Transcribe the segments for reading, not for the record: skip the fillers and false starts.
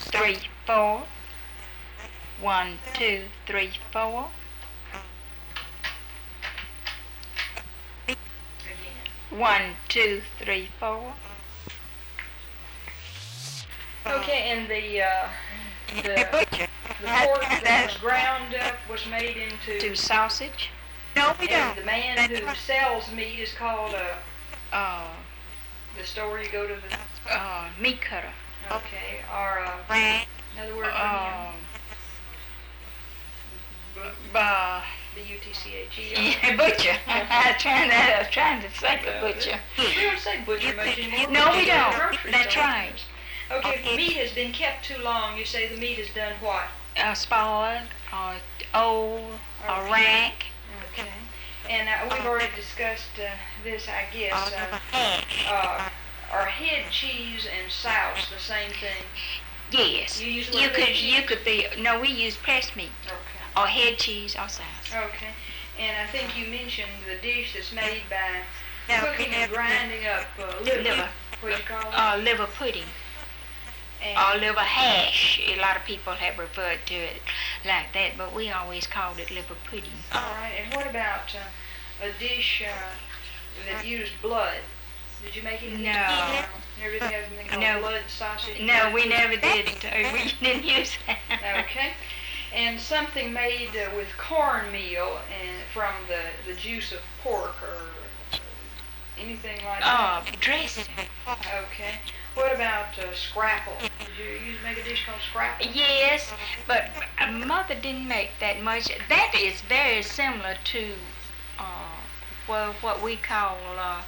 3, 4. 1, 2, 3, 4. Again. 1, 2, 3, 4. Okay, and the pork that was ground up was made into To sausage. No, we and don't. the man who sells meat is called Uh, the store you go to the Meat cutter. okay or Right. another word for Uh, him. B-U-T-C-H-E-R. yeah, butcher. I was trying to say the butcher. We don't say butcher much anymore. No, we just go to the don't. grocery That's store. right. Okay, if meat has been kept too long, you say the meat has done what? Spoiled, or old, or Okay. rank. Okay. And we've already discussed this, I guess. Hash. Are head cheese and sauce the same thing? Yes. You use You what could. cheese? You could be. No, we use pressed meat Okay. or head cheese or sauce. Okay. And I think you mentioned the dish that's made by No, cooking we and never- grinding up liver. Liver. What do you call it? Liver pudding And, or liver hash. A lot of people have referred to it like that, but we always called it liver pudding. all right. And what about a dish that used blood? Did you make any? No. Never did have anything called No. blood sausage? No, we never did. We didn't use that. Okay. And something made with cornmeal and from the juice of pork or anything like that? Dressing. Okay. What about scrapple? Did you make a dish called scrapple? Yes, but Mother didn't make that much. That is very similar to what we call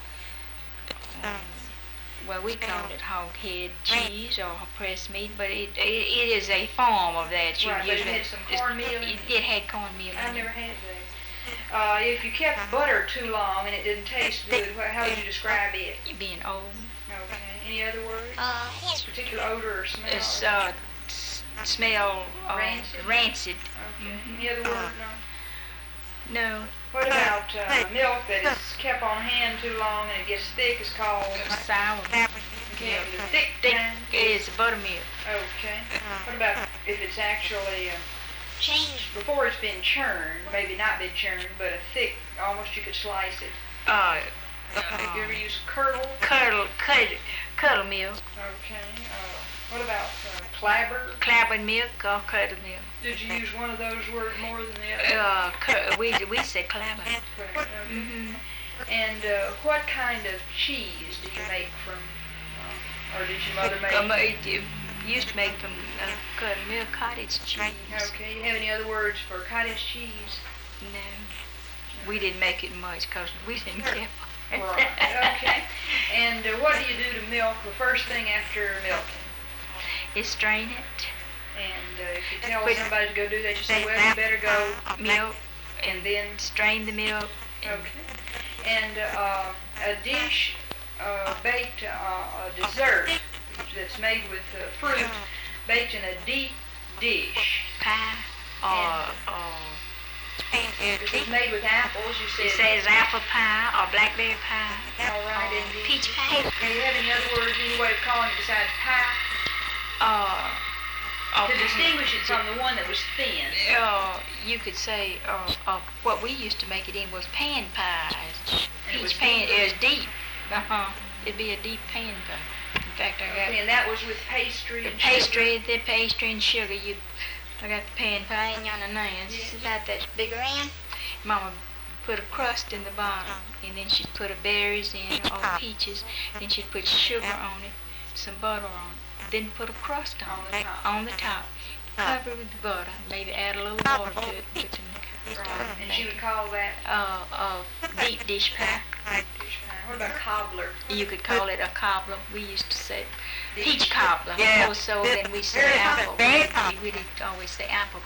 we call it hog head cheese or pressed meat, but it is a form of that. You Right, but it usually- had some cornmeal in it? It had cornmeal I've in never it. had that. If you kept butter too long and it didn't taste good, how would you describe it? Being old. Okay. Any other words? Yes. Particular odor or smell? It's smell Rancid? rancid. Okay. Mhm. Any other word? No. No, What about milk that is kept on hand too long and it gets thick is called? sour. Okay, the thick Thick kind. is buttermilk. Okay. What about if it's actually before it's been churned, maybe not been churned, but a thick, almost you could slice it. Have you ever used curdle? Curdle milk, Okay. What about clabber? clabbered milk or curdle milk. Did you use one of those words more than the other? We say clabber. Okay. Mm-hmm. And what kind of cheese did you make from, or did your mother make? It used to make from curdle milk cottage cheese. Okay. You have any other words for cottage cheese? No, we didn't make it much because we didn't care. Right. Okay. And what do you do to milk the first thing after milking? You strain it, And if you tell somebody to go do that, you say, well, you better go. milk, And then, strain the milk. okay. And a dish baked, a dessert that's made with fruit, baked in a deep dish. Pie or If it's made with apples, you it said. says apple pie or blackberry pie. All right, or and peach pie. do you have any other words, any way of calling it besides pie? To distinguish it from the one that was thin. You could say what we used to make it in was pan pies. And it was Peach pan deep. is deep. It'd be a deep pan pie. In fact, I got Okay, and that was with pastry the and pastry and sugar. I got the pan pie in yonder now. It's about that big around. Mama put a crust in the bottom, and then she'd put her berries in or peaches. Then she'd put sugar on it, some butter on it. Then put a crust on On the it top. on the top. Cover it with butter. Maybe add a little water to it. Put some Right. And she would call that deep dish pie. dish pie. What about cobbler? You could call it a cobbler. We used to say peach Dish. cobbler. Yeah. Also, then we say Very apple. common. Very common. We didn't always say apple